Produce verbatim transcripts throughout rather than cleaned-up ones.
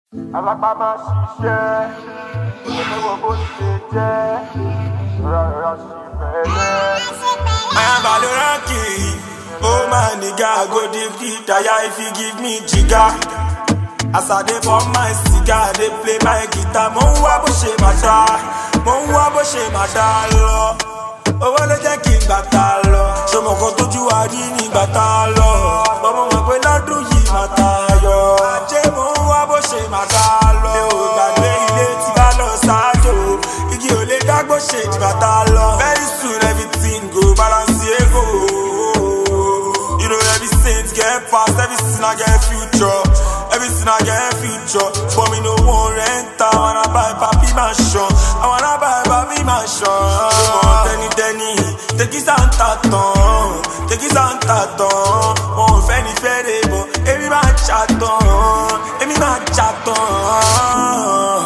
Alápá máa ṣiṣẹ́, ìgbẹ́wọ̀ bó ṣe jẹ́, rárá sí bẹ̀rẹ̀. I am Baloranki, oh my nigga, I go deep deep, tire if you give me jigga. As I dey pop my cigar, dey play my guitar, mo ń wá bó ṣe máa dá, mo ń wá bó ṣe máa dá lọ. Owó ló jẹ́ kí n gbà tá lọ, ṣọmọ kan tójú wa rí ní gbà tá lọ. Bọ́mọ mọ̀ pé lọ́dún yìí máa tayọ. Ajé mo ń wá bó ṣe máa dá lọ. Mi ò gbàgbé ilé tí bá lọ ṣáájú, igi ò lè dágbó ṣe jìbà tá lọ. Very soon everything go balance ego. You know every saint get past, every sinner get future. Every sinner get future. But me no one rent, I wanna buy papi mansion. I wanna buy papi mansion. Tenny Tenny, take his hand taton, take his hand taton. On Fenny Ferry, but every man chaton, every man chaton.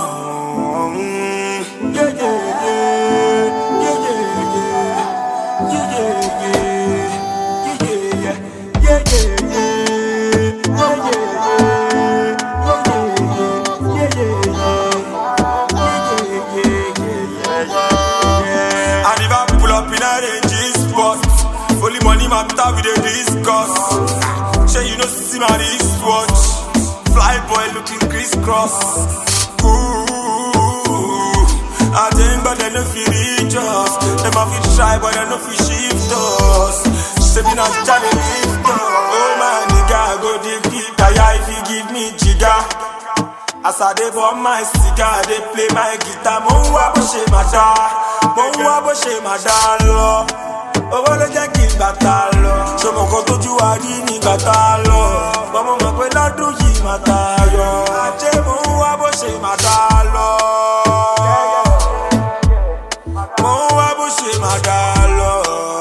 Yeah yeah yeah, yeah yeah yeah, yeah yeah yeah, yeah yeah yeah, yeah yeah yeah. I never pull up in a range spot. Only money matter we dey discuss. Say you know see my wristwatch. Fly boy looking crisscross. Ooh, I think but they no fit reach us. Them a fit try but they no fit shift us. Say me not Johnny lift us. Oh my nigga, I go dig deep. Tire if you give me jigga. As I dey pop my cigar, dey play my guitar. Mo ń wá bó ṣe máa dá, mo ń wá bó ṣe máa dá lọ. Owó ló jẹ́ kí n gbà tá lọ. Ṣọmọ kan tójú wa rí ní gbà tá lọ. Bọ́mọ mọ̀ pé lọ́dún yìí máa tayọ. Ajé mo ń wá bó ṣe máa dá lọ. Mo ń wá bó ṣe máa dá lọ.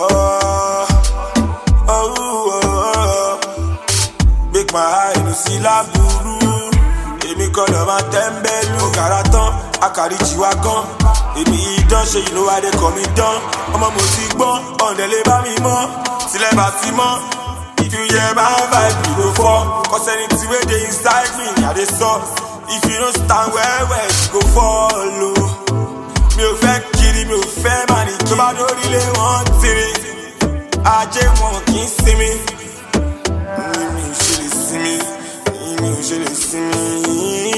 Make my eye no see láburú. Èmi kọ́ lọ máa tẹ́ńbẹ́lú. Òkàrà tán, àkàrí jìwà gan. Èmi idán ṣe you know why they call me dán. Ọmọ mo ti gbọ́n, ọ̀ndẹ̀ lè bá mi mọ́. Tilẹ̀ bá ti mọ́. If you hear my vibe, you go fall. Cause anything wey dey inside me, I dey suck. If you no stand well well, you go follow. Mi ò fẹ́ kiri, mi ò fẹ́ mani. Tó bá dórí lé wọ́n tiri. Ajé wọn kì í sinmi. Mi ò ṣe lè sinmi. Mi ò ṣe lè sinmi.